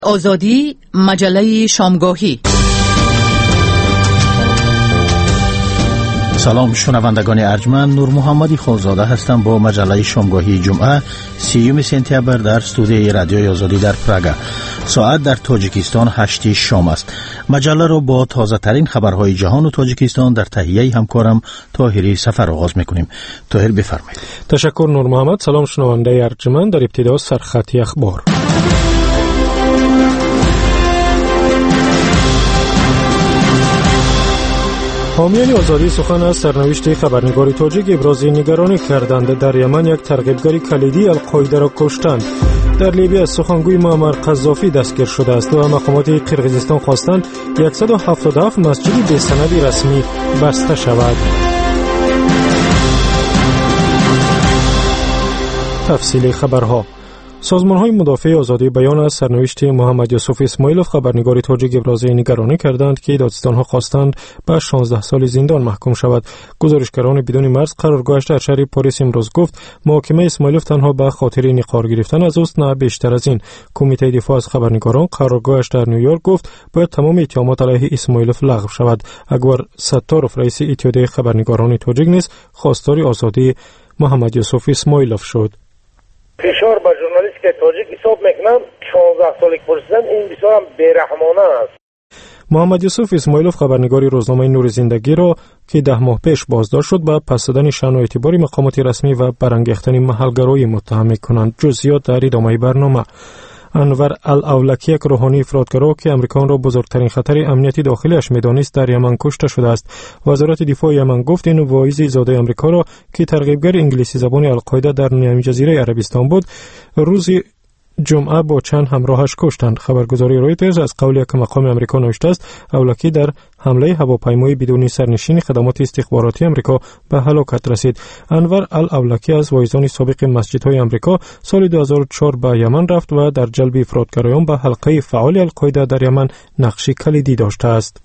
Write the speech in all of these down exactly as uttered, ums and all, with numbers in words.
آزادی مجله شامگاهی. سلام شنوندگان ارجمند، نور محمدی خوزاده هستم با مجله شامگاهی جمعه سیوم سپتامبر در استودیوی رادیوی آزادی در پراگ. ساعت در تاجیکستان هشت شام است. مجله را با تازه ترین خبرهای جهان و تاجیکستان در تهیه همکارم طاهری سفر آغاز میکنیم. طاهر بفرمایید. تشکر نور محمد. سلام شنونده ارجمند. در ابتدا سرخطی اخبار. حامیان آزادی سخن از سرنوشت خبرنگار تاجیک ابراز نگرانی کردند. در یمن یک ترغیبگر کلیدی القاعده را کشتند. در لیبی سخنگوی معمر قذافی دستگیر شده است و مقامات قرقیزستان خواستند صد و هفتاد و هفت مسجد بی سند رسمی بسته شود. تفصیل خبرها. سازمان‌های مدافع آزادی بیان از سرنوشت محمد یوسف اسماعیلوف خبرنگار تاجیک ابراز نگرانی کردند که دادستان‌ها خواستند به شانزده سال زندان محکوم شود. گزارشگران بدون مرز قرارگاهش در شهر پاریس امروز گفت محاکمه اسماعیلوف تنها به خاطر نقار گرفتن از اوست، نه بیشتر از این. کمیته دفاع از خبرنگاران قرارگاهش در نیویورک گفت باید تمام اتهامات علیه اسماعیلوف لغو شود. اگر ستاروف رئیس اتحادیه خبرنگاران تاجیک نیز خواستار آزادی محمد یوسف اسماعیلوف شد. فشار به ژورنالیست که تاجیک حساب میکنم شانزده سالی پرسیدن، این بسیار هم بیرحمانه است. محمد یوسف اسماعیلوف خبرنگاری روزنامه نور زندگی را که ده ماه پیش بازداشت شد به پس دادن شأن و اعتبار مقامات رسمی و برانگیختن محلگرایی متهم می‌کنند. جزئیات در ادامه برنامه. انور الاولکی، یک روحانی افراطگرا که امریکا را بزرگترین خطر امنیتی داخلیش می‌دانست، در یمن کشته شده است. وزارت دفاع یمن گفت این واعظ زاده امریکا را که ترغیبگر انگلیسی زبان القاعده در نیمه جزیره عربستان بود، روز جمعه با چند همراهش کشتند. خبرگزاری رویترز از قول یک مقام امریکا نوشته است اولکی در حمله هواپیمای بدون سرنشین خدمات استخباراتی امریکا به هلاکت رسید. انور الاولکی از واعظان سابق مسجدهای امریکا سال دو هزار و چهار به یمن رفت و در جلب افراطگرایان به حلقه فعال القاعده در یمن نقش کلیدی داشته است.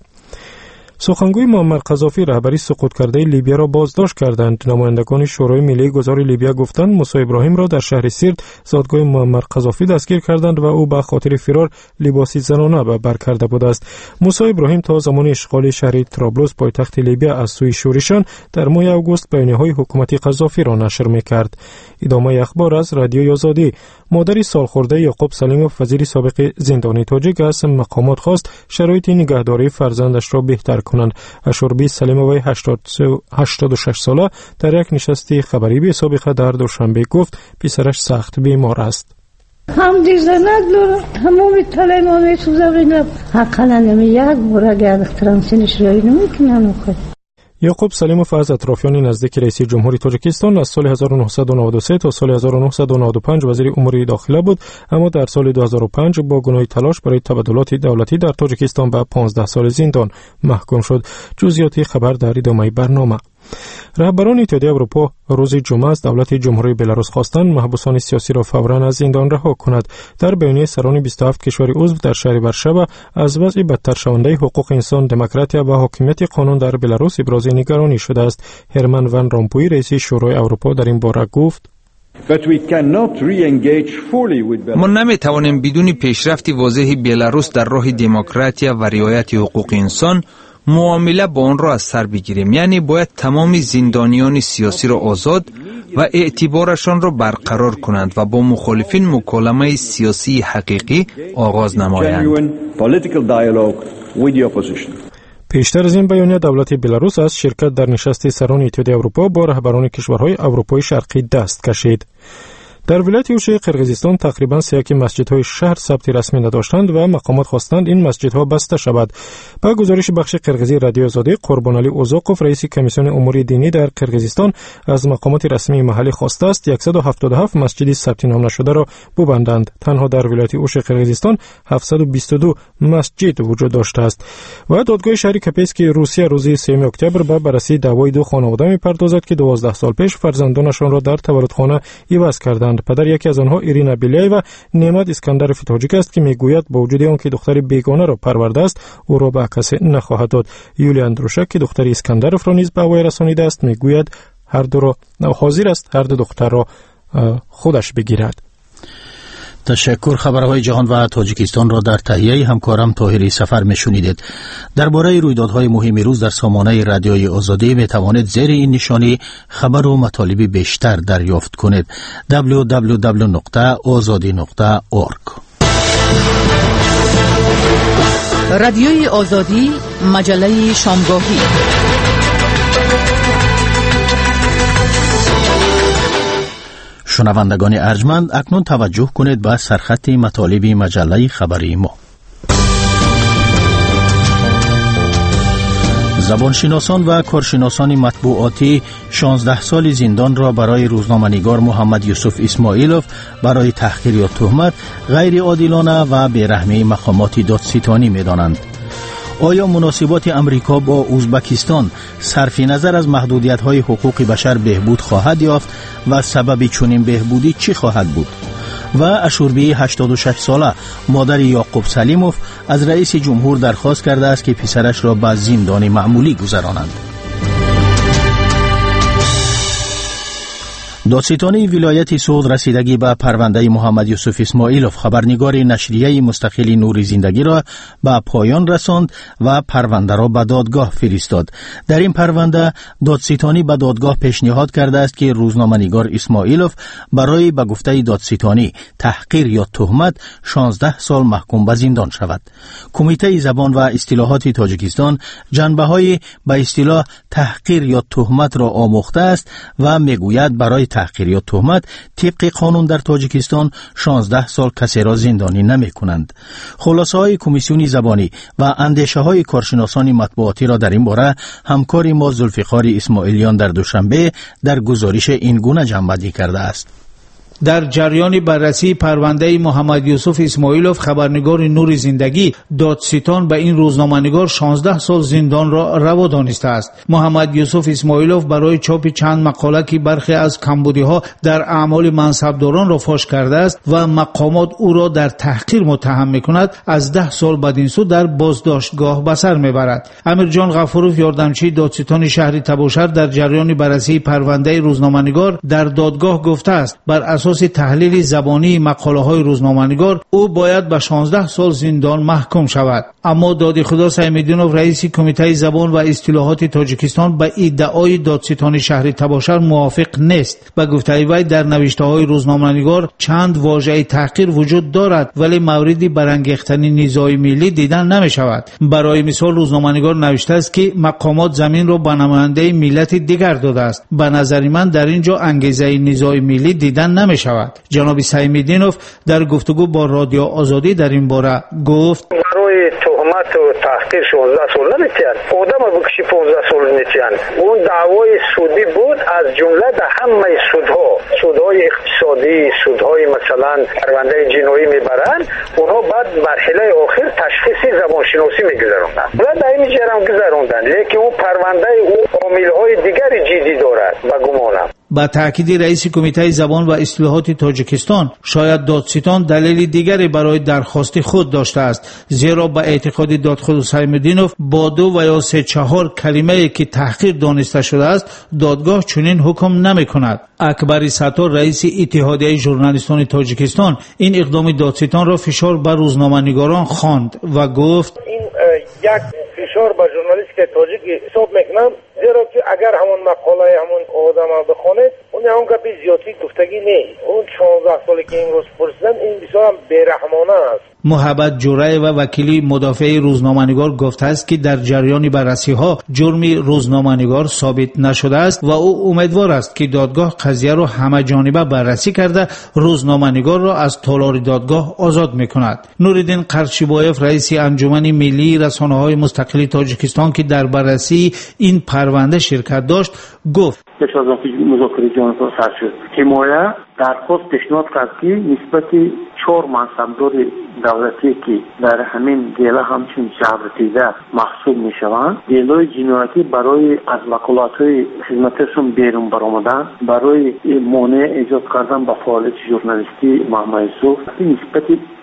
سخنگوی معمر قذافی رهبری سقوط کرده لیبیا را بازداشت کردند. نمایندگان شورای ملی گذار لیبیا گفتند موسی ابراهیم را در شهر سیرت، زادگاه معمر قذافی، دستگیر کردند و او به خاطر فرار لباسی زنانه به بر کرده بود است. موسی ابراهیم تا زمان اشغال شهر طرابلس پایتخت لیبیا از سوی شورشان در ماه اوگوست بیانیه‌های حکومت قذافی را نشر می‌کرد. ادامه اخبار از رادیوی آزادی. مادر سالخورده یعقوب سلیموف، وزیر سابق زندانی تاجیک، از مقامات خواست شرایط نگهداری فرزندش را بهتر کنند. اشوربی سلیموف هشتاد و شش ساله در یک نشست خبری به سابقه در دوشنبه گفت پسرش سخت بیمار است. هم دیزه نداره همون تلنگانه سوزاقینه حقا نمی یک بوره گردخترم سینش رایی نمیکنن. یعقوب سلیموف از اطرافیان نزدیک رئیس جمهوری تاجیکستان از سال هزار و نهصد و نود و سه تا سال هزار و نهصد و نود و پنج وزیر امور داخله بود، اما در سال دو هزار و پنج با گناه تلاش برای تبادلات دولتی در تاجیکستان به پانزده سال زندان محکوم شد. جزئیات خبر در ادامه برنامه. رهبران اتحادیه اروپا روز جمعه از دولت جمهوری بلاروس خواستند محبوسان سیاسی را فوراً از زندان رها کند. در بیانیه سران بیست و هفت کشور عضو در شهر ورشوا از وضع بدتر شونده حقوق انسان، دموکراسی و حاکمیت قانون در بلاروس ابراز نگرانی شده است. هرمن ون رامپوی، رئیس شورای اروپا، در این باره گفت ما نمی توانیم بدون پیشرفت واضح بلاروس در راه دموکراسی و رعایت حقوق انسان معامله با آن را از سر بگیریم. یعنی باید تمام زندانیان سیاسی را آزاد و اعتبارشان را برقرار کنند و با مخالفین مکالمه سیاسی حقیقی آغاز نمایند. پیشتر از این بیانیه دولت بلاروس از شرکت در نشست سران اتحادیه اروپا با رهبران کشورهای اروپای شرقی دست کشید. در ولایت اوشی قرقیزستان تقریباً سیاکی مسجدهای شهر ثبت رسمی نداشتند و مقامات خواستند این مسجدها بسته شود. با گزارش بخش قرقیزی رادیو آزادی، قربانعلی اوزاقوف، رئیس کمیسیون امور دینی در قرقیزستان، از مقامات رسمی محلی خواسته است صد و هفتاد و هفت مسجد ثبت نام نشده را ببندند. تنها در ولایت اوشی قرقیزستان هفتصد و بیست و دو مسجد وجود داشته است. و دادگاه شهری کپیسک روسیه روز سوم اکتبر به بررسی دعوای دو خانواده می‌پردازد که دوازده سال پیش فرزندانشان را در تولدخانه عوض کردند. پدر یکی از آنها ایرینا بیلیایوا نعمت اسکندروف تاجیک است که میگوید با وجود آنکه دختر بیگانه را پرورده است او را به کسی نخواهد داد. یولیا اندروشک که دختر اسکندروف را نیز به وی رسانیده است میگوید هر دو را حاضر است هر دو دختر را خودش بگیرد. تشکر. خبرهای جهان و تاجیکستان را در تهیه همکارم طاهری سفر میشنیدید. درباره رویدادهای مهم روز در سامانه رادیوی آزادی می توانید زیر این نشانی خبر و مطالب بیشتر دریافت کنید. دبلیو دبلیو دبلیو نقطه آزادی نقطه اورگ. رادیوی آزادی، مجله شامگاهی. شنوندگان ارجمند، اکنون توجه کنید به سرخط مطالب مجله خبری ما. زبانشناسان و کارشناسان مطبوعاتی شانزده سال زندان را برای روزنامه‌نگار محمد یوسف اسماعیلوف برای تحقیر یا تهمت غیر عادلانه و بی‌رحمی مقامات دادستانی می‌دانند. آیا مناسبات امریکا با ازبکستان صرف نظر از محدودیت‌های حقوق بشر بهبود خواهد یافت و سبب چنین بهبودی چی خواهد بود؟ و اشوربی هشتاد و شش ساله مادر یعقوب سلیموف از رئیس جمهور درخواست کرده است که پسرش را به زندان معمولی گذرانند. دادستانی ولایت سوغد رسیدگی به پرونده محمد یوسف اسماعیلوف خبرنگار نشریه مستقل نور زندگی را به پایان رساند و پرونده را به دادگاه فرستاد. در این پرونده دادستانی به دادگاه پیشنهاد کرده است که روزنامه‌نگار اسماعیلوف برای به گفته دادستانی تحقیر یا تهمت شانزده سال محکوم به زندان شود. کمیته زبان و اصطلاحات تاجیکستان جنبه‌های به اصطلاح تحقیر یا تهمت را آموخته است و میگوید برای تحقیر یا تهمت طبق قانون در تاجیکستان شانزده سال کسی را زندانی نمی کنند. خلاصه های کمیسیون زبانی و اندیشه های کارشناسان مطبوعاتی را در این باره همکار ما ذوالفقار اسماعیلیان در دوشنبه در گزارش این گونه جمع‌بندی کرده است. در جریان بررسی پرونده محمد یوسف اسماعیلوف خبرنگار نور زندگی، دادستان به این روزنامه‌نگار شانزده سال زندان را روا دانسته است. محمد یوسف اسماعیلوف برای چاپ چند مقاله که برخی از کمبودی‌ها در اعمال منصبداران را فاش کرده است و مقامات او را در تحقیر متهم می‌کند، از ده سال بعد سو در بازداشتگاه به سر می‌برد. امیر جان غفوروف یاردمچی دادستان شهر تباشر در جریان بررسی پرونده روزنامه‌نگار در دادگاه گفته است بر اساس تحلیل زبانی مقاله های روزنامه‌نگار او باید به شانزده سال زندان محکوم شود. اما دادی خدا سیمدینوف رئیس کمیته زبان و اصطلاحات تاجیکستان به ادعای دادستان شهر تباشر موافق نیست. به گفته وی در نوشته های روزنامه‌نگار چند واژه تحقیر وجود دارد ولی موردی برانگیختن نزاع ملی دیدن نمی شود. برای مثال روزنامه‌نگار نوشته است که مقامات زمین را به نماینده ملت دیگر داده است. به نظر من در اینجا انگیزه نزاع ملی دیدن نمی شود. جناب سیمدینوف در گفتگو با رادیو آزادی در این باره گفت برای تهمت و تحقیر شانزده سال نمیتین، آدم بکشی پانزده سال نمیتین. اون دعوای سودی بود، از جمله در همه سودها، سودهای اقتصادی، سودهای مثلا پرونده جنایی میبرن، اونها بعد مرحله آخر تشخیصی زبانشناسی میگذروندن. بعد در این جرم گذروندن، لیکن اون پرونده اون عاملهای دیگری جدی دارد به گمانم. با تأکید رئیس کمیته زبان و اصطلاحات تاجیکستان، شاید دادستان دلیل دیگری برای درخواست خود داشته است، زیرا به اعتقاد دادخواه سیمدینوف با دو و یا سه چهار کلمه که تحقیر دانسته شده است دادگاه چنین حکم نمی کند. اکبر ستار رئیس اتحادیه ژورنالیستان تاجیکستان این اقدام دادستان را فشار بر روزنامه‌نگاران خواند و گفت این یک فشار به ژورنالیست که تاجیک حساب میکنم، زیرا که اگر همون مقاله همون آدم ها بخونید اون همون گپی زیادی گفتگی نیست. اون شانزده سالی که این روز پرسیدن این بسیار هم بیرحمانه است. محبت جورای و وکیلی مدافع روزنامه‌نگار گفته است که در جریان بررسی ها جرم روزنامه‌نگار ثابت نشده است و او امیدوار است که دادگاه قضیه را همه جانبه بررسی کرده روزنامه‌نگار را از تالار دادگاه آزاد می‌کند. نورالدین قرچیبایف رئیس انجمن ملی رسانه‌های مستقل تاجیکستان که در بررسی این پرونده شرکت داشت گفت پیش از آنکه مذاکره جانسا سر شد حمایه درخواست پیشنهاد کرد که نسبت چهار منصبدار دولتی که در همین دیلا همچون جبرتیده محسوب می شوند، دیلای جنایتی برای از وکالت‌های خدمتشون بیرون برآمدن، برای مانع ایجاد کردن به فعالیت ژورنالیستی محمد یوسف نسبت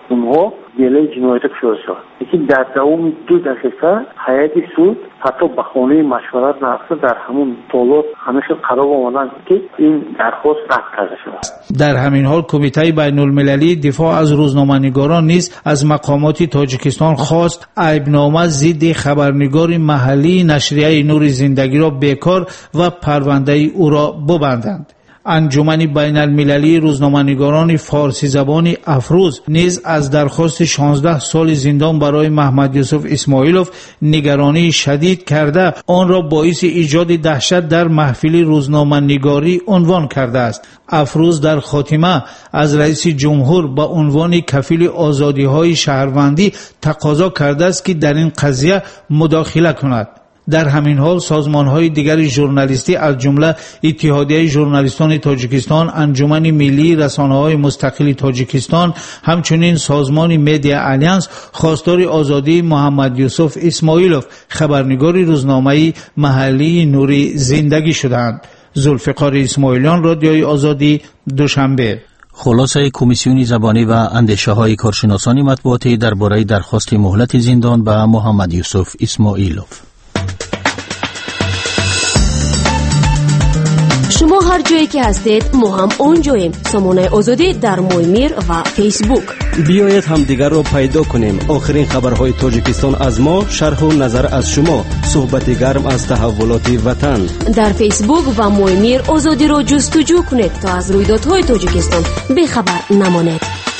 اونها گله جنایت شده شد. یکی در دوام دو دقیقه هیئت سود حتی به خانه مشورت رفته در همون طالب همیشه قرار آمدن که این درخواست رد کرده شده. در همین حال کمیته بین المللی دفاع از روزنامه‌نگاران نیز از مقامات تاجیکستان خواست عیبنامه ضد خبرنگار محلی نشریه نور زندگی را بیکار و پرونده او را ببندند. انجمن بین المللی روزنامه‌نگاران فارسی زبان افروز نیز از درخواست شانزده سال زندان برای محمد یوسف اسماعیلوف نگرانی شدید کرده آن را باعث ایجاد دهشت در محفل روزنامه‌نگاری عنوان کرده است. افروز در خاتمه از رئیس جمهور به عنوان کفیل آزادی‌های شهروندی تقاضا کرده است که در این قضیه مداخله کند. در همین حال سازمان‌های دیگر ژورنالیستی از جمله اتحادیه ژورنالیستان تاجیکستان، انجمن ملی رسانه‌های مستقل تاجیکستان، همچنین سازمان مدیا آلیانس خواستار آزادی محمد یوسف اسماعیلوف خبرنگار روزنامه محلی نور زندگی شدند. ذوالفقار اسماعیلیان، رادیوی آزادی، دوشنبه. خلاصه کمیسیون زبانی و اندیشه های کارشناسان مطبوعاتی درباره درخواست مهلت زندان به محمد یوسف اسماعیلوف. شما هر جایی که هستید ما هم اونجاییم. سامانه آزادی در مویمیر و فیسبوک. بیایید هم دیگر رو پیدا کنیم. آخرین خبرهای تاجیکستان از ما، شرح و نظر از شما، صحبت گرم از تحولات وطن. در فیسبوک و مویمیر آزادی رو جستجو کنید تا از رویدادهای تاجیکستان بیخبر نمانید.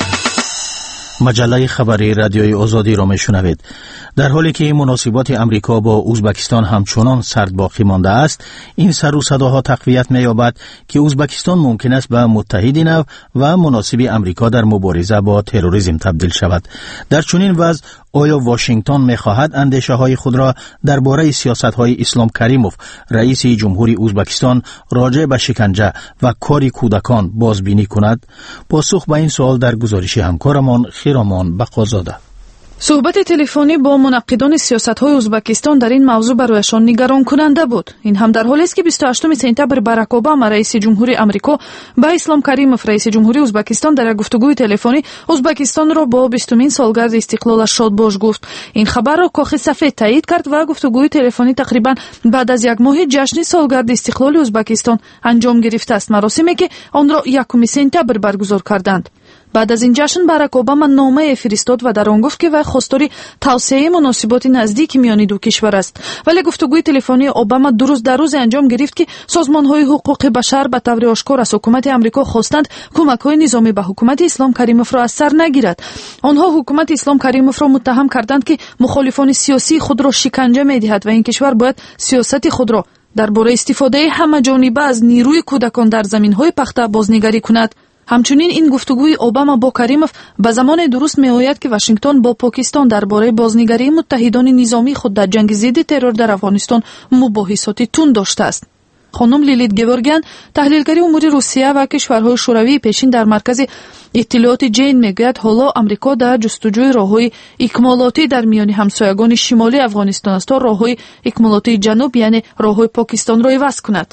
مجله خبری رادیوی آزادی را میشنوید. در حالی که مناسبات امریکا با ازبکستان همچنان سرد باقی مانده است، این سر و صداها تقویت می‌یابد که ازبکستان ممکن است به متحد نو و مناسب امریکا در مبارزه با تروریسم تبدیل شود. در چنین وضع آیا واشنگتن می‌خواهد اندیشه‌های خود را درباره سیاست‌های اسلام کریموف، رئیس جمهوری ازبکستان، راجع به شکنجه و کار کودکان بازبینی کند؟ پاسخ به این سوال در گزارش همکارمان خیرامان بقازاده. صحبت تلفنی با منقدان سیاست‌های ازبکستان در این موضوع برایشان نگران کننده بود. این هم در حالی است که بیست و هشتم سپتامبر باراک اوباما رئیس جمهوری آمریکا با اسلام کریموف رئیس جمهوری ازبکستان در یک گفتگوی تلفنی ازبکستان را با بیستمین سالگرد استقلالش شادباش گفت. این خبر را کاخ سفید تایید کرد و گفتگوی تلفنی تقریبا بعد از یک ماه جشن سالگرد استقلال ازبکستان انجام گرفته است، مراسمی که آن را یکم سپتامبر برگزار کردند. بعد از این جشن باراک اوباما نامه فرستاد و در آن گفت که وی خواستار توسعه مناسبات نزدیک میان دو کشور است. ولی گفتگوی تلفنی اوباما دو روز در روز انجام گرفت که سازمان‌های حقوق بشر به طور آشکار از حکومت آمریکا خواستند کمک‌های نظامی به حکومت اسلام کریموف را از سر نگیرد. آنها حکومت اسلام کریموف را متهم کردند که مخالفان سیاسی خود را شکنجه می‌دهد و این کشور باید سیاست خود را درباره استفاده همه‌جانبه از نیروی کودکان در زمین‌های پخته بازنگری کند. همچنین این گفتگوی اوباما با کریموف به زمان درست می‌آید که واشنگتن با پاکستان درباره بازنگری متحدان نظامی خود در جنگ ضد ترور در افغانستان مباحثات تند داشته است. خانم لیلیت گورگیان، تحلیلگر امور روسیه و کشورهای شوروی پیشین در مرکز اطلاعات جین میگوید حالا آمریکا در جستجوی راه‌های اکمالاتی در میان همسایگان شمالی افغانستان است تا راه‌های اکمالاتی جنوب یعنی راه‌های پاکستان را عوض کند.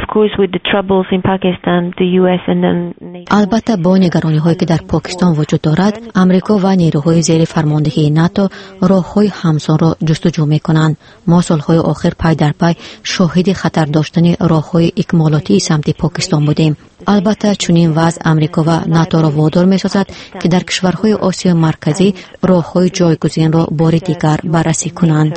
البته با نگرانی‌هایی که در پاکستان وجود دارد، آمریکا و نیروهای زیر فرماندهی ناتو راه‌های همسان را جستجو می‌کنند. ما سال‌های آخر پای در پای شاهد خطر داشتن راه‌های اکمالاتی سمت پاکستان بودیم. البته چنین وضع آمریکا و ناتو را وادار می‌سازد که در کشورهای آسیا مرکزی راه‌های جایگزین را بار دیگر بررسی کنند.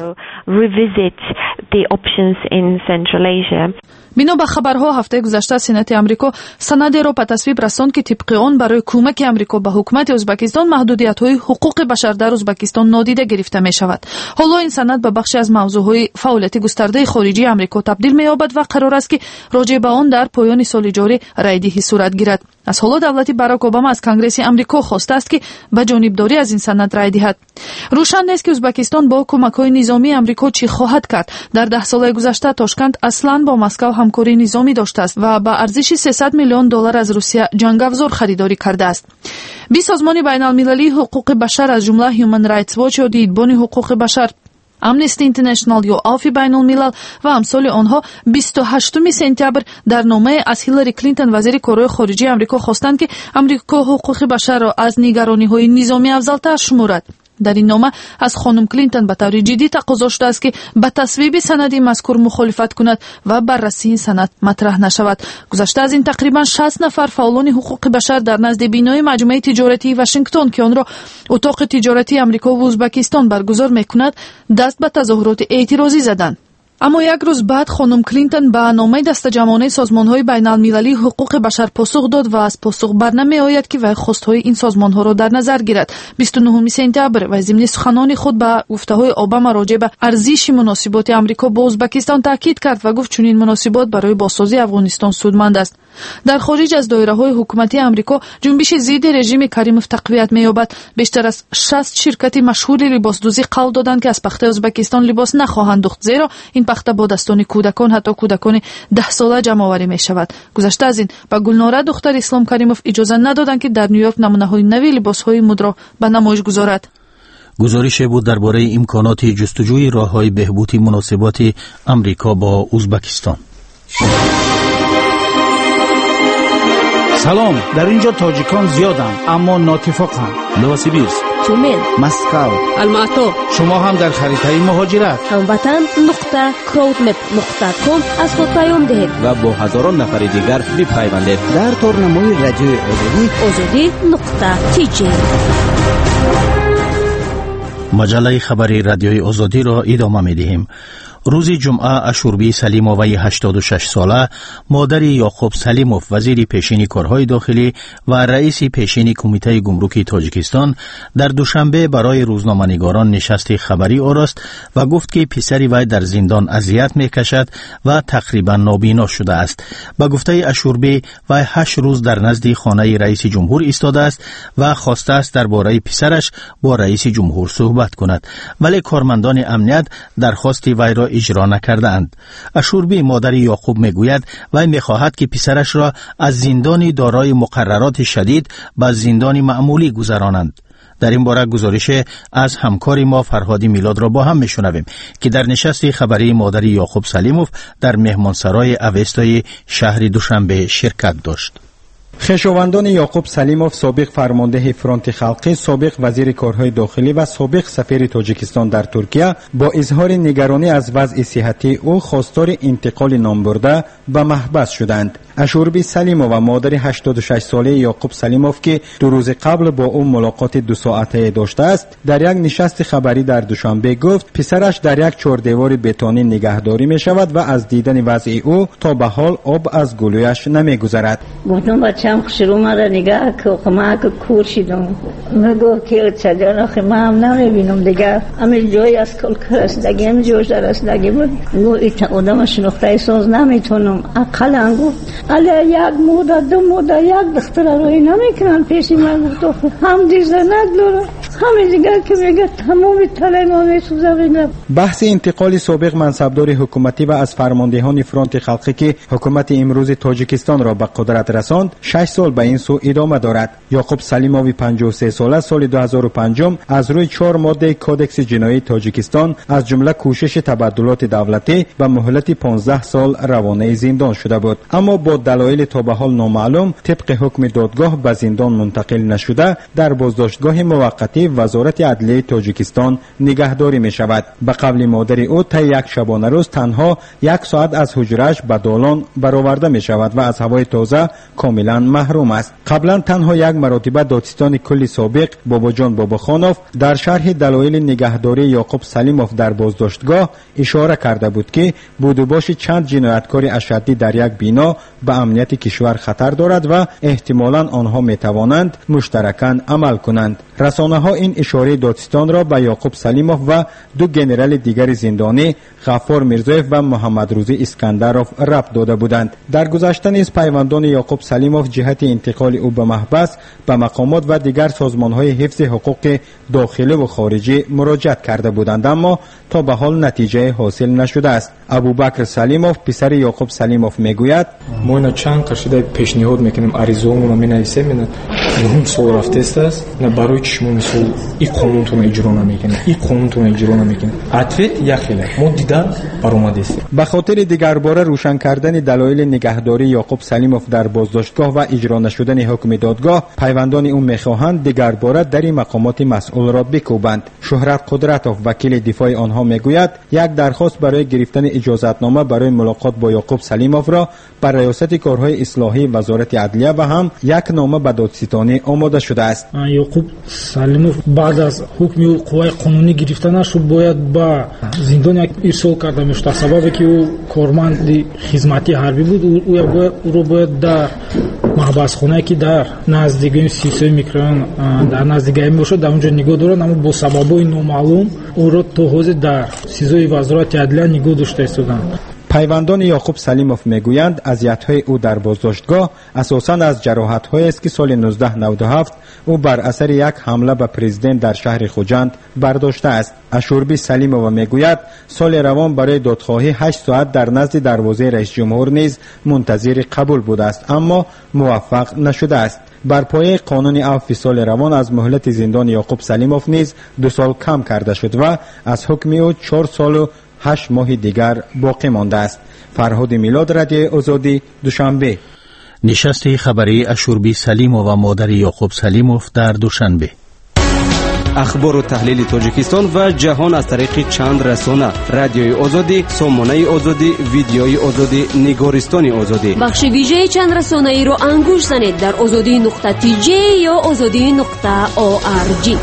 بنا به خبرها هفته گذشته سنت آمریکا سندی را به تصویب رساند که طبق آن برای کمک آمریکا به حکومت ازبکستان محدودیت‌های حقوق بشر در ازبکستان نادیده گرفته می‌شود. حالا این سند به بخشی از موضوعهای فعالیت گسترده خارجی آمریکا تبدیل می‌یابد و قرار است که راجع به آن در پایان سال جاری رایدهی صورت گیرد. از حالا دولت باراک اوباما از کنگره آمریکا خواسته است که به جانبداری از این سند رای دهد. روشن نیست که ازبکستان با کمک‌های نظامی آمریکا چی خواهد کرد. در ده سال گذشته تاشکند اصلاً با مسکو همکاری نظامی داشته است و با ارزش سیصد میلیون دلار از روسیه جنگ‌افزار خریداری کرده است. بیست سازمان بین‌المللی حقوق بشر از جمله هیومن رایتس واچ و دیدبان حقوق بشر امنستی اینترنشنال یا عفو بین الملل و امثال آنها بیست و هشتم سپتامبر در نامه از هیلاری کلینتون وزیر کارهای خارجه آمریکا خواستند که آمریکا حقوق بشر را از نگرانی‌های نظامی افضل‌تر شمرد. در این نامه از خانم کلینتون به طور جدی تقاضا شده است که به تصویب سند مذکور مخالفت کند و بررسی این سند مطرح نشود. گذشته از این تقریبا شصت نفر فعالان حقوق بشر در نزد بینای مجمع تجارتی واشنگتن که آن را اتاق تجارتی آمریکا و ازبکستان برگزار می‌کند دست به تظاهرات اعتراضی زدند. اما یک روز بعد خانم کلینتون به نامه دسته‌جمعانه سازمان‌های بین‌المللی حقوق بشر پاسخ داد و از پاسخ برنمی‌آید که وی خواست‌های این سازمان‌ها را در نظر گیرد. بیست و نهم سپتامبر وی ضمن سخنان خود به گفته‌های اوباما راجع به ارزش مناسبات آمریکا با ازبکستان تاکید کرد و گفت چنین مناسبات برای بازسازی افغانستان سودمند است. در خارج از دایره‌های حکومتی آمریکا جنبش ضد رژیم کریموف تقویت می‌یابد. بیشتر از شصت شرکت مشهور لباسدوزی قول دادند که از پخت ازبکستان لباس نخواهند دوخت، زیرا این پخته با دستان کودکان حتی کودکان ده ساله جمع آوری می‌شود. گذشته از این با گلناره دختر اسلام کریموف اجازه ندادند که در نیویورک نمونه‌های نوی لباس‌های مد را به نمایش گذارد. گزارش بود درباره امکانات جستجوی راه‌های بهبود مناسبات آمریکا با ازبکستان. سلام، در اینجا تاجیکان زیادند اما ناتفاقند. نوسیبیرسک، تیومن، مسکو، الماتو. شما هم در خریطه مهاجرت هموطن نقطه کراودمپ نقطه کام از خود پیام دهید و با هزاران نفر دیگر بپیوندید در تورنمای رادیوی آزادی آزادی نقطه تی جی. مجله خبری رادیوی آزادی را ادامه می‌دهیم. روز جمعه اشوربی سلیمووی هشتاد و شش ساله، مادر یعقوب سلیموف وزیر پیشین کارهای داخلی و رئیس پیشین کمیته گمرکی تاجیکستان در دوشنبه برای روزنامه‌نگاران نشست خبری آراست و گفت که پسر وی در زندان اذیت می‌کشد و تقریبا نابینا شده است. به گفته اشوربی وی هشت روز در نزد خانه رئیس جمهور ایستاده است و خواسته است درباره پسرش با رئیس جمهور صحبت کند، ولی کارمندان امنیت درخواست وی را اجرا نکردند. اشوربی مادر یعقوب میگوید وی میخواهد که پسرش را از زندانی دارای مقررات شدید به زندانی معمولی گذرانند. در این باره گزارش از همکار ما فرهادی میلاد را با هم میشنویم که در نشست خبری مادر یعقوب سلیموف در مهمانسرای اوستای شهر دوشنبه شرکت داشت. خویشاوندان یعقوب سلیموف، سابق فرمانده فرانت خلقی، سابق وزیر کارهای داخلی و سابق سفیر تاجیکستان در ترکیه با اظهار نگرانی از وضع صحتی او خواستار انتقال نامبرده به محبس شدند. اشوربی سلیموف و مادر هشتاد و شش ساله یعقوب سلیموف که دو روز قبل با او ملاقات دو ساعته داشته است، در یک نشست خبری در دوشنبه گفت پسرش در یک چهاردیوار بتانی نگهداری می شود و از دیدن وضع او تا به حال آب از گلویش نمی گذرد. گفتم بچه‌م خوشی رو مرا نگاه که خمه که کور شدم. میگو که چجان آخه ما هم نمیبینم دیگر. همین جایی از کل کرستگی هم جوش در رسدگی بود. گو ایتا آدم شناخته ساز نمیتونم. اقلا گفت علی یک مودا دو مودا یک دختر روی نمیکنن پیشی من گفت هم دیزه ندارم. همین دیگر که میگه تمام تله ما میسوزه بینم. بحث انتقال سابق منصبدار حکومتی و از فرماندهان فرانت خلقی که حکومت امروز تاجیکستان را به قدرت رساند شش سال به این سو ادامه دارد. یعقوب سلیموف پنجاه و سه ساله سال دو هزار و پنج از روی چهار ماده کودکس جنایی تاجیکستان از جمله کوشش تبادلات دولتی به مهلت پانزده سال روانه زندان شده بود، اما با دلایل تا به حال نامعلوم طبق حکم دادگاه به زندان منتقل نشده در بازداشتگاه موقتی وزارت عدلیه تاجیکستان نگهداری می شود. به قول مادر او تا یک شبانه روز تنها یک ساعت از حجره‌اش به دالان برآورده می شود و از هوای تازه کاملا محروم است. قبلا تنها یک مرتبه دادستان کلی سابق باباجان باباخانوف در شرح دلایل نگهداری یعقوب سلیموف در بازداشتگاه اشاره کرده بود که بودوباش چند جنایتکار اشدی در یک بینا به امنیت کشور خطر دارد و احتمالاً آنها می توانند مشترکاً عمل کنند. رسانه ها این اشاره دادستان را به یعقوب سلیموف و دو جنرال دیگر زندانی غفار میرزایف و محمد روزی اسکندروف ربط داده بودند. در گذشته نیز پیوندان یعقوب سلیموف جهت انتقال او به محبس به مقامات و دیگر سازمان‌های حفظ حقوق داخلی و خارجی مراجعت کرده بودند، اما تا به حال نتیجه حاصل نشده است. ابوبکر سلیموف پسر یعقوب سلیموف میگوید ما اینا چند قشیده پیشنهاد میکنیم، عریضه‌مون رو مینویسیم، نهم سال رفته است نه برای چشم مثال این قانونتون اجرا نمیکنه این قانونتون اجرا نمیکنه اتویت یخیله ما دیدن برآمده است. به خاطر دیگرباره روشن کردن دلایل نگهداری یعقوب سلیموف در بازداشتگاه و اجرا نشدن حکم دادگاه، پیوندان او میخواهند دیگرباره در این مقامات مسئول را بکوبند. شهرت قدرتوف وکیل دفاع آنها میگوید یک درخواست برای گرفتن اجازتنامه برای ملاقات با یعقوب سلیموف را بر ریاست کارهای اصلاحی وزارت عدلیه و هم یک نامه به دادستانی آماده شده است. یعقوب سلیموف بعد از حکم قوای قانونی گرفتنش باید به زندان ارسال کرده میشد، سببی که او کارمند خدمتی حربی بود. او او رو باید در محبسخانه که در نزدیکی سی و سه میکران در نزدیکی باشد در اونجا نگاه دارند، اما با سببای نامعلوم او را تا حوزه در سیزوی وزارت عدلیه نگاه داشته ایستادند. پیوندان یعقوب سلیموف میگویند اذیت‌های او در بازداشتگاه اساساً از جراحت‌هایی است که سال نوزده نود و هفت او بر اثر یک حمله به پرزیدنت در شهر خوجند برداشته است. اشوربی سلیموف میگوید سال روان برای دادخواهی هشت ساعت در نزد دروازه رئیس جمهور نیز منتظر قبول بوده است اما موفق نشده است. بر پایه قانون عفو سال روان از مهلت زندان یعقوب سلیموف نیز دو سال کم کرده شد و از حکم او چهار سال و هشت ماه دیگر باقی مانده است. فرهاد میلاد، رادیو آزادی، دوشنبه. نشست خبری اشوربی سلیموف و مادر یعقوب سلیموف در دوشنبه. اخبار و تحلیل تاجیکستان و جهان از طریق چند رسانه: رادیوی آزادی، سامانه آزادی، ویدیوی آزادی، نگارستان آزادی. بخش ویژه چند رسانه ای را انگوش زنید در آزادی نقطه تی جی یا آزادی نقطه او آر جی.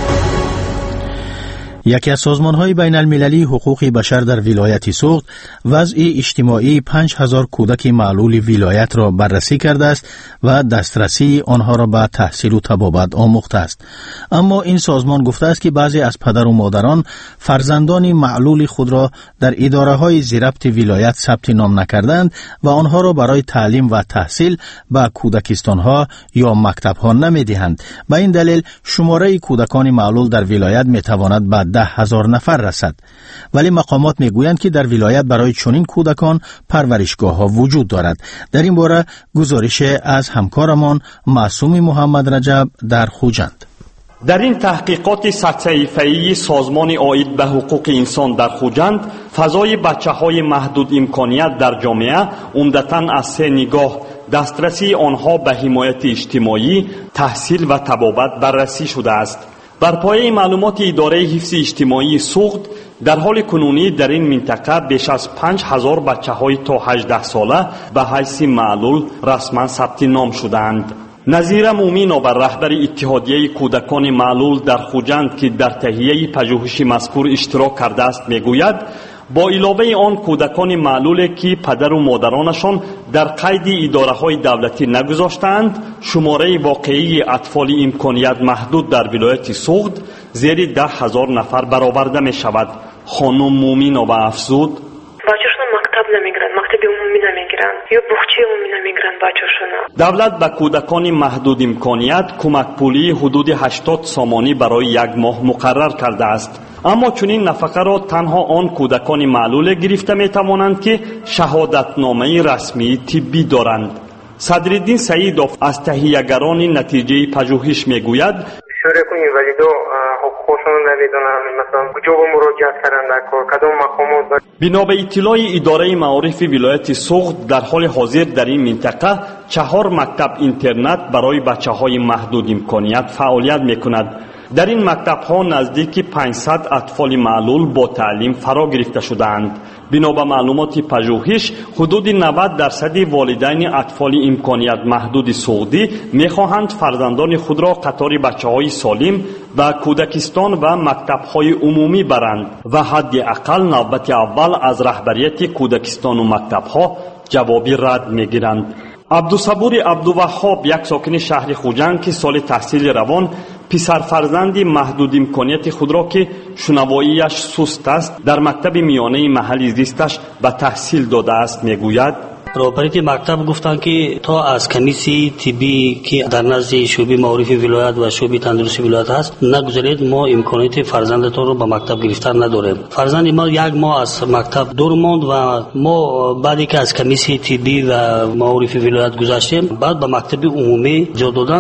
یکی از سازمان‌های بین المللی حقوق بشر در ولایت سوخت وضع اجتماعی پنج هزار کودک معلول ولایت را بررسی کرده است و دسترسی آنها را به تحصیل و طبابت آموخته است. اما این سازمان گفته است که بعضی از پدر و مادران فرزندان معلول خود را در اداره‌های ضبط ولایت ثبت نام نکردند و آنها را برای تعلیم و تحصیل به کودکستان‌ها یا مکتب‌ها نمی‌دهند. به این دلیل شماره کودکان معلول در ولایت می‌تواند به ده هزار نفر رسد، ولی مقامات میگویند که در ولایت برای چنین کودکان پرورشگاه ها وجود دارد. در این باره گزارش از همکارمان معصوم محمد رجب در خوجند. در این تحقیقات صدصحیفه‌ای سازمان عاید به حقوق انسان در خوجند، فضای بچه‌های محدود امکانیت در جامعه عمدتاً از سه نگاه دسترسی آنها به حمایت اجتماعی، تحصیل و طبابت بررسی شده است. بر پایه معلومات اداره حفظ اجتماعی سوخت، در حال کنونی در این منطقه بیش از پنج هزار بچه های تا هجده ساله به حیث معلول رسما ثبت نام شدند. نظیر مومینوف رهبر اتحادیه کودکان معلول در خوجند که در تهیه پژوهش مذکور اشتراک کرده است میگوید با علاوه آن کودکان معلول که پدر و مادرانشان در قید اداره‌های دولتی نگذاشتند، شماره واقعی اطفال امکانیت محدود در ولایت سوخت زیر ده هزار نفر برآورده می شود. خانم مومینوف افزود: بچه‌شون مکتب نمیگیرن، مکتب عمومی نمیگیرن یا بخچه عمومی نمیگیرن بچه‌شون. دولت به کودکان محدود امکانیت کمک پولی حدود هشتاد سامانی برای یک ماه مقرر کرده است. اما چنین نفقه را تنها آن کودکان معلول گرفته می توانند که شهادتنامه رسمی طبی دارند. صدرالدین سعیدوف از تهیه‌گران نتیجه پژوهش می گوید شریکون ولیدو حقوقشون نمیدونن، مثلا کجا مراجعه کردن در کدام مقامات. بنا به اطلاع اداره معارف ولایت سوخت در حال حاضر در این منطقه چهار مکتب اینترنت برای بچه‌های محدود امکانیت فعالیت می‌کند. در این مکتب‌ها نزدیک پانصد اطفال معلول با تعلیم فرا گرفته شدند. بنا به معلومات پژوهش، حدود نود درصد والدین اطفال امکانیت محدود سعودی می‌خواهند فرزندان خود را قطار بچه‌های سالم و کودکستان و مکتب‌های عمومی برند و حداقل نوبت اول از رهبریت کودکستان و مکتب‌ها جوابی رد می‌گیرند. عبدالصبور عبدالوهاب، یک ساکن شهر خوجند که سال تحصیل روان پسر فرزند محدود امکانیت خود را که شنواییش سست است در مکتب میانه محل زیستش به تحصیل داده است میگوید: رهبری مکتب گفتن که تا از کمیسی طبی که در نزد شعبه معارف ولایت و شعبه تندرستی ولایت هست نگذارید، ما امکانیت فرزندتان رو به مکتب گرفتن نداریم. فرزند ما یک ماه از مکتب دور ماند و ما بعدی که از کمیسی طبی و معارف ولایت گذاشتیم بعد به مکتب عمومی جا دادن.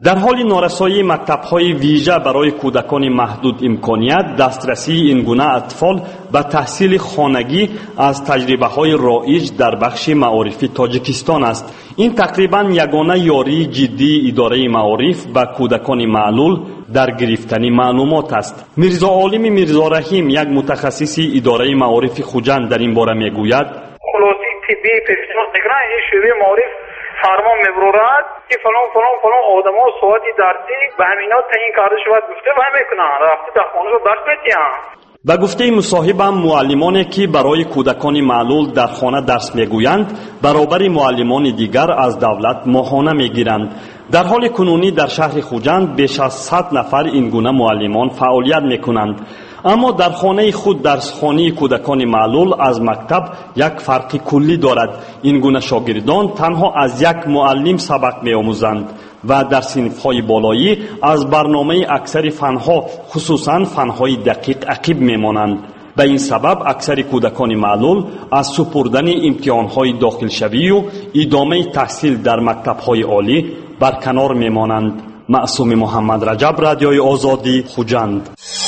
در حال نارسایی مکتب‌های ویژه برای کودکان محدود امکانیت، دسترسی این گونه اطفال به تحصیل خانگی از تجربه‌های رایج در بخش معارفی تاجیکستان است. این تقریباً یگانه یاری جدی اداره معارف به کودکان معلول در گرفتن معلومات است. میرزا عالم میرزا رحیم، یک متخصص اداره معارف خوجند، در این باره میگوید: خلاصی طبی پیشنهاد میکنن این شیوه معارف فرمان میبرد که فلان فلان فلان آدما ساعتی درسی به همینا تعیین کرده شود گفته و میکنن رفته در خانه رو درس میدن. به گفته مصاحبم، معلمانی که برای کودکان معلول در خانه درس میگویند برابر معلمان دیگر از دولت ماهانه میگیرند. در حال کنونی در شهر خوجند بیش از صد نفر این گونه معلمان فعالیت میکنند، اما در خانه خود درسخانه کودکان معلول از مکتب یک فرق کلی دارد. این گونه شاگردان تنها از یک معلم سبق می‌آموزند و در صنف‌های بالایی از برنامه اکثر فنها، خصوصاً فنهای دقیق، عقب می‌مانند. به این سبب اکثر کودکان معلول از سپردن امتحان‌های داخل شوی و ادامه تحصیل در مکتب‌های عالی برکنار می‌مانند. معصوم محمد رجب، رادیوی آزادی، خوجند.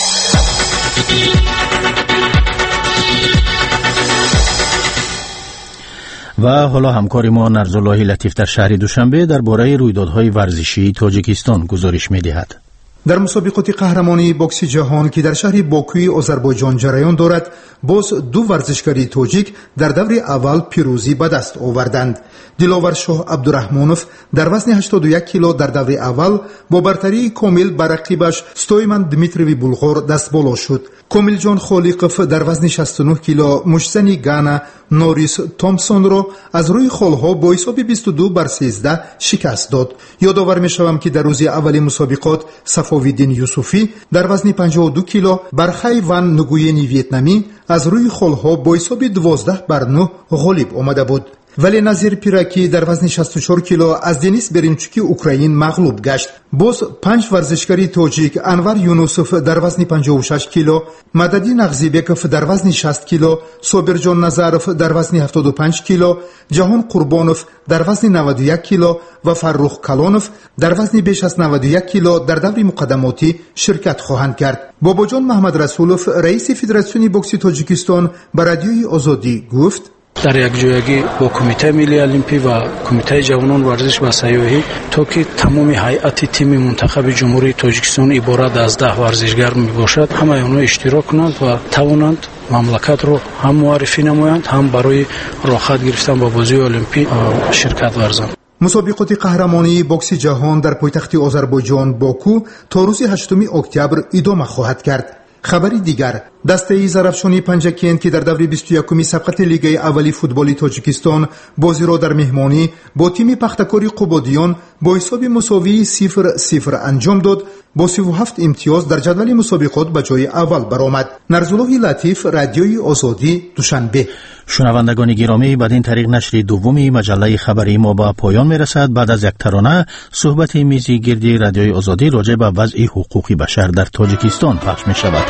و حالا همکار ما نرزالله لطیف در شهر دوشنبه درباره رویدادهای ورزشی تاجیکستان گزارش می‌دهد. در مسابقات قهرمانی بوکس جهان که در شهر باکوی آذربایجان جریان دارد، باز دو ورزشکاری تاجیک در دور اول پیروزی به دست آوردند. دلاور شاه عبدالرحمانوف در وزن هشتاد و یک کیلو در دور اول با برتری کامل بر رقیبش ستویمن دمیتروی بولغار دست بالا شد. کامل جان خالقوف در وزن شصت و نه کیلو مشزنی گانا نوریس تومسون را از روی خالها با حساب بیست و دو بر سیزده شکست داد. یادآور می‌شوم که در روز اول مسابقات صفاویدین یوسفی در وزن پنجاه و دو کیلو بر خی وان نگوین ویتنامی از روی خالها با حساب دوازده بر نه غالب آمده بود. ولی نظیر پیرکی در وزن شصت و چهار کیلو از دنیس برینچوکی اوکراین مغلوب گشت. باز پنج ورزشکاری تاجیک انور یونوسوف در وزن پنجاه و شش کیلو، مددی نغزیبکوف در وزن شصت کیلو، صابرجان نظروف در وزن هفتاد و پنج کیلو، جهان قربانوف در وزن نود و یک کیلو و فرخ کلانوف در وزن بیش از نود و یک کیلو در دور مقدماتی شرکت خواهند کرد. باباجان محمد رسولوف، رئیس فدراسیون بوکس تاجیکستان، به رادیوی آزادی گفت: در یک جویگی با کمیته ملی المپی و کمیته جوانان ورزش و سیاحی تا که تمام هیئت تیم منتخب جمهوری تاجیکستان عبارت از ده ورزشگر می باشد، همه آنها اشتراک کنند و توانند مملکت رو هم معرفی نمایند، هم برای راحت گرفتن با بازی المپی شرکت ورزند. مسابقات قهرمانی بوکس جهان در پایتخت آذربایجان باکو تا روز هشتم اکتبر ادامه خواهد کرد. خبری دیگر، دسته زرفشانی پنجکین که در دور بیست و یکم سبقت لیگ اولی فوتبالی تاجیکستان بازی را در مهمانی با تیم پختکاری قبادیان با حساب مساوی صفر صفر انجام داد، با سی و هفت امتیاز در جدول مسابقات به جای اول برآمد. نرزالله لطیف، رادیوی آزادی، دوشنبه. شنوندگان گرامی، بعد این طریق نشر دومی مجله خبری ما به پایان میرسد. بعد از یک ترانه صحبت میزی گردی رادیوی آزادی راجع به وضع حقوق بشر در تاجیکستان پخش می شود.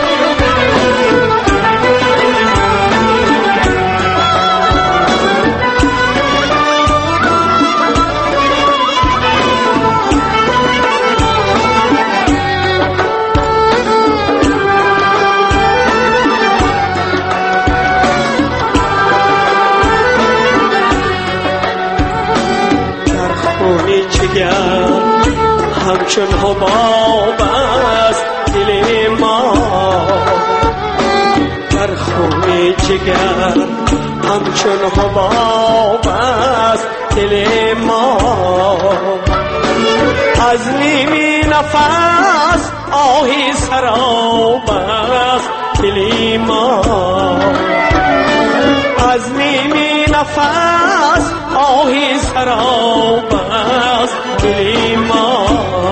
همچون حباب است دل ما در خون جگر، همچون حباب است دل ما از نیمی نفس آهی سراب است دل ما از نیمی نفس آهی سراب است دل ما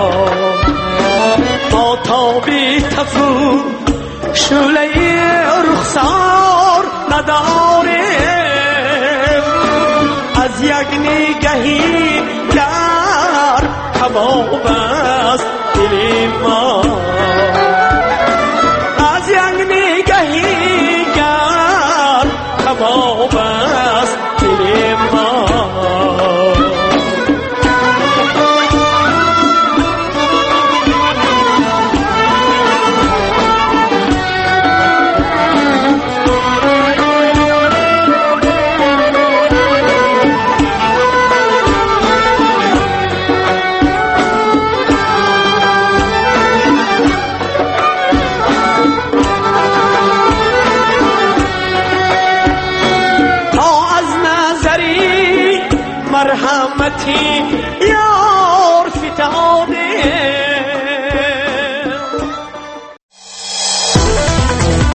ما تابی تفو شوله رخسار نداره از یک نگهی گر کباب است دل ما از یک نگهی گر کباب است دل ما زحمتی یار فتاد